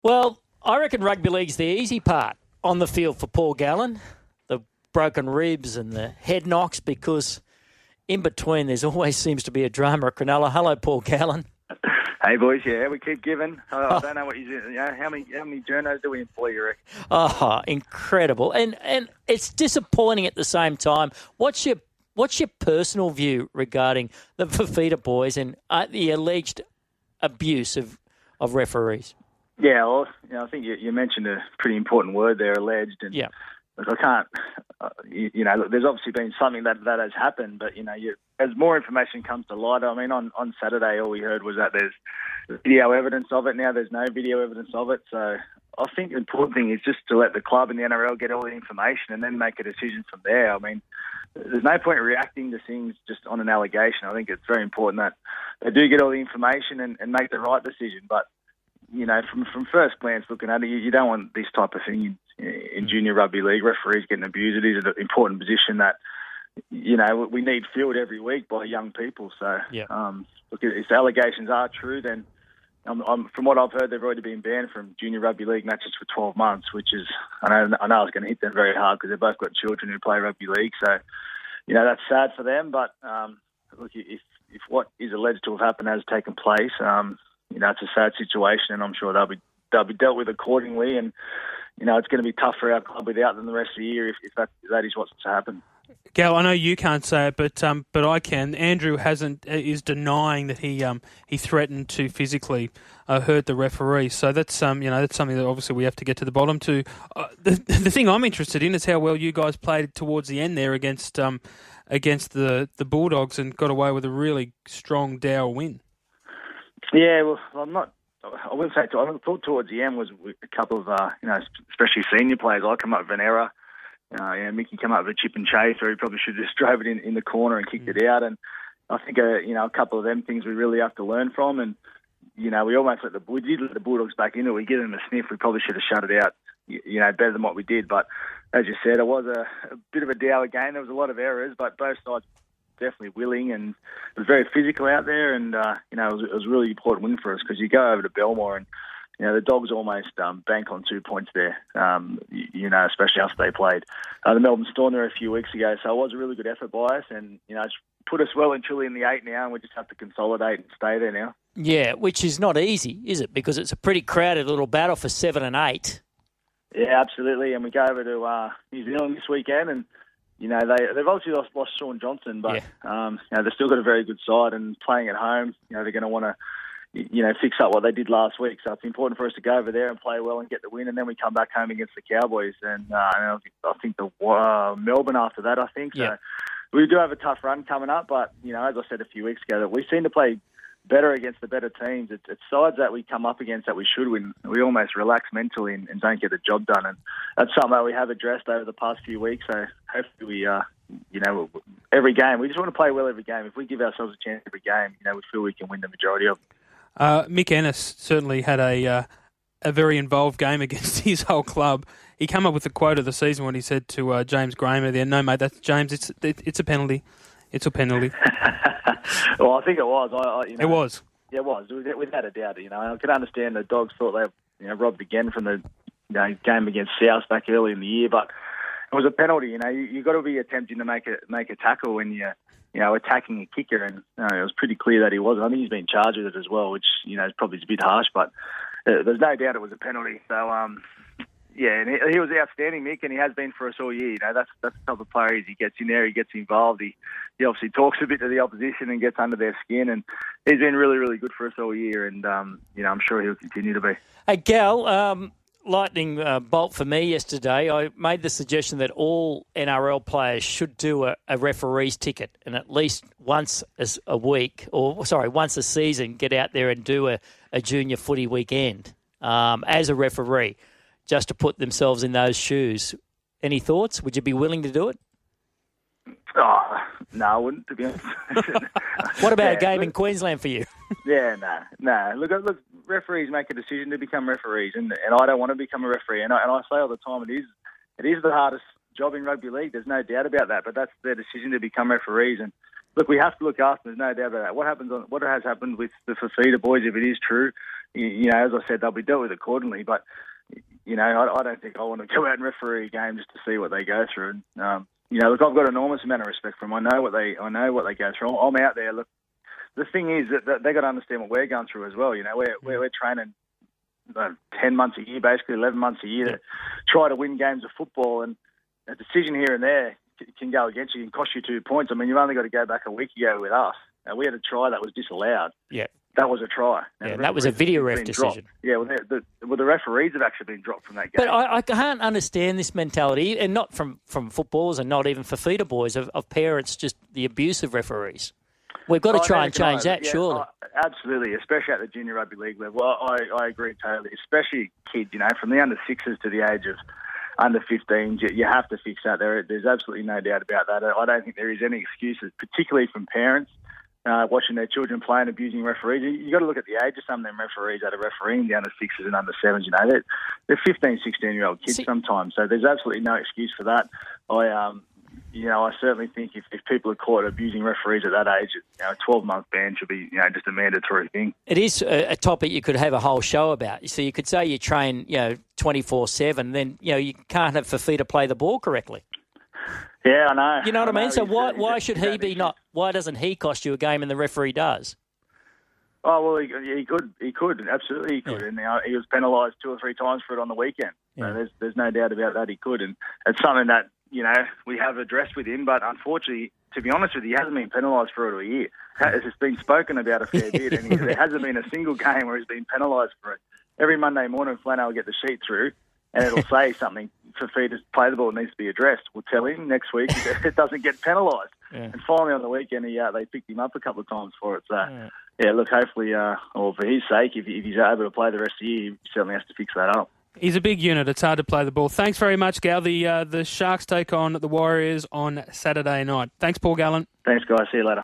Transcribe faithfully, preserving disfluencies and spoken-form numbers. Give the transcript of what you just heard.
Well, I reckon rugby league's the easy part on the field for Paul Gallen, the broken ribs and the head knocks, because in between there's always seems to be a drama at Cronulla. Hello, Paul Gallen. Hey boys, yeah, we keep giving. I, I don't know what you, you know, how many how many journos do we employ, you reckon? Oh, incredible, and and it's disappointing at the same time. What's your what's your personal view regarding the Fifita boys and uh, the alleged abuse of, of referees? Yeah, well, you know, I think you, you mentioned a pretty important word there, alleged, and yeah. Look, I can't, uh, you, you know, look, there's obviously been something that, that has happened, but, you know, you, as more information comes to light, I mean, on, on Saturday, all we heard was that there's video evidence of it. Now there's no video evidence of it. So I think the important thing is just to let the club and the N R L get all the information and then make a decision from there. I mean, there's no point reacting to things just on an allegation. I think it's very important that they do get all the information and, and make the right decision. But, you know, from from first glance looking at it, you, you don't want this type of thing in, in junior rugby league. Referees getting abused. It is an important position that, you know, we need filled every week by young people. So, yeah. um, look, if the allegations are true, then um, um, from what I've heard, they've already been banned from junior rugby league matches for twelve months, which is, I know, I know it's going to hit them very hard because they've both got children who play rugby league. So, you know, that's sad for them. But, um, look, if, if what is alleged to have happened has taken place, um, you know, it's a sad situation, and I'm sure they'll be they'll be dealt with accordingly. And you know, it's going to be tough for our club without them the rest of the year if, if that that is what's to happen. Gal, I know you can't say it, but um, but I can. Andrew hasn't is denying that he um he threatened to physically uh, hurt the referee. So that's um you know that's something that obviously we have to get to the bottom to. Uh, the the thing I'm interested in is how well you guys played towards the end there against um against the, the Bulldogs and got away with a really strong Dow win. Yeah, well, I'm not. I wouldn't say. I thought towards the end was a couple of, uh, you know, especially senior players. I come up with an error. Uh, you know, Mickey came up with a chip and chase, or he probably should have just drove it in, in the corner and kicked mm. it out. And I think, uh, you know, a couple of them things we really have to learn from. And you know, we almost let the we did let the Bulldogs back into it. We give them a sniff. We probably should have shut it out. You, you know, better than what we did. But as you said, it was a, a bit of a dour game. There was a lot of errors, but both sides definitely willing, and it was very physical out there, and uh, you know, it was, it was a really important win for us because you go over to Belmore and you know the Dogs almost um, bank on two points there, um, you, you know, especially after they played uh, the Melbourne Storm there a few weeks ago. So it was a really good effort by us, and you know, it's put us well and truly in the eight now, and we just have to consolidate and stay there now. Yeah, which is not easy, is it? Because it's a pretty crowded little battle for seven and eight. Yeah, absolutely, and we go over to uh, New Zealand this weekend, and you know, they, they've obviously lost, lost Sean Johnson, but, yeah. um, you know, they've still got a very good side, and playing at home, you know, they're going to want to, you know, fix up what they did last week. So it's important for us to go over there and play well and get the win, and then we come back home against the Cowboys. And, uh, and I think, I think the uh, Melbourne after that, I think. So yeah. We do have a tough run coming up, but, you know, as I said a few weeks ago, that we seem to play better against the better teams. It's, it's sides that we come up against that we should win. We almost relax mentally and, and don't get the job done. And that's something that we have addressed over the past few weeks. So hopefully we, uh, you know, every game, we just want to play well every game. If we give ourselves a chance every game, you know, we feel we can win the majority of them. Uh, Mick Ennis certainly had a uh, a very involved game against his whole club. He came up with the quote of the season when he said to uh, James Graham there, "No, mate, that's James. It's it, it's a penalty. It's a penalty." Well, I think it was. I, I, you know, it was. Yeah, it was. Without a doubt. You know, I can understand the Dogs thought they, you know, robbed again from the you know, game against South back early in the year, but it was a penalty. You know, you you got to be attempting to make a make a tackle when you you know attacking a kicker, and you know, it was pretty clear that he wasn't. I think he's been charged with it as well, which you know is probably a bit harsh, but uh, there's no doubt it was a penalty. So. um Yeah, and he, he was outstanding, Mick, and he has been for us all year. You know, that's that's the type of player he gets in there, he gets involved, he, he obviously talks a bit to the opposition and gets under their skin, and he's been really, really good for us all year, and, um, you know, I'm sure he'll continue to be. Hey, Gal, um, lightning uh, bolt for me yesterday. I made the suggestion that all N R L players should do a, a referee's ticket and at least once as a week, or, sorry, once a season, get out there and do a, a junior footy weekend um, as a referee, just to put themselves in those shoes. Any thoughts? Would you be willing to do it? Oh, no, I wouldn't, to be honest. What about yeah, a game look, in Queensland for you? yeah, no, no. Look, look, referees make a decision to become referees, and, and I don't want to become a referee. And I, and I say all the time, it is it is the hardest job in rugby league. There's no doubt about that, but that's their decision to become referees. And look, we have to look after them. There's no doubt about that. What happens on what has happened with the Fifita boys, if it is true, you, you know, as I said, they'll be dealt with accordingly. But you know, I, I don't think I want to go out and referee a game just to see what they go through. And, um, you know, look, I've got an enormous amount of respect for them. I know what they, I know what they go through. I'm out there. Look, the thing is that, that they got to understand what we're going through as well. You know, we're we're, we're training uh, ten months a year, basically eleven months a year to try to win games of football, and a decision here and there can go against you and cost you two points. I mean, you've only got to go back a week ago with us. And we had a try that was disallowed. Yeah. That was a try. Yeah, that was a video ref decision. Dropped. Yeah, well the, the, well, the referees have actually been dropped from that game. But I, I can't understand this mentality, and not from, from footballers and not even for feeder boys, of, of parents, just the abuse of referees. We've got to oh, try and change that, yeah, surely. Oh, absolutely, especially at the junior rugby league level. I, I agree totally, especially kids, you know, from the under sixes to the age of under fifteens, you, you have to fix that. There, There's absolutely no doubt about that. I don't think there is any excuses, particularly from parents. Uh, watching their children play and abusing referees. You've got to look at the age of some of them referees that are refereeing the under sixes and under sevens. You know, they're, they're fifteen, sixteen-year-old kids See, sometimes, so there's absolutely no excuse for that. I, um, you know, I certainly think if, if people are caught abusing referees at that age, you know, a twelve-month ban should be, you know, just a mandatory thing. It is a, a topic you could have a whole show about. So you could say you train, you know, twenty-four seven, then, you know, you can't have Fifita play the ball correctly. Yeah, I know. You know what I, I mean? know. So he's, why he's, why he's, should he's, he be not? Why doesn't he cost you a game and the referee does? Oh well, he, he could. He could absolutely. He could, yeah. and you know, he was penalised two or three times for it on the weekend. Yeah. So there's there's no doubt about that. He could, and it's something that you know we have addressed with him. But unfortunately, to be honest with you, he hasn't been penalised for it all year. It's been spoken about a fair bit, and he, there hasn't been a single game where he's been penalised for it. Every Monday morning, Flano will get the sheet through, and it'll say something for Fifita to play the ball. It needs to be addressed. We'll tell him next week it doesn't get penalised. Yeah. And finally on the weekend, he, uh, they picked him up a couple of times for it. So, yeah, yeah look, hopefully, uh, or for his sake, if, if he's able to play the rest of the year, he certainly has to fix that up. He's a big unit. It's hard to play the ball. Thanks very much, Gal. The, uh, the Sharks take on the Warriors on Saturday night. Thanks, Paul Gallen. Thanks, guys. See you later.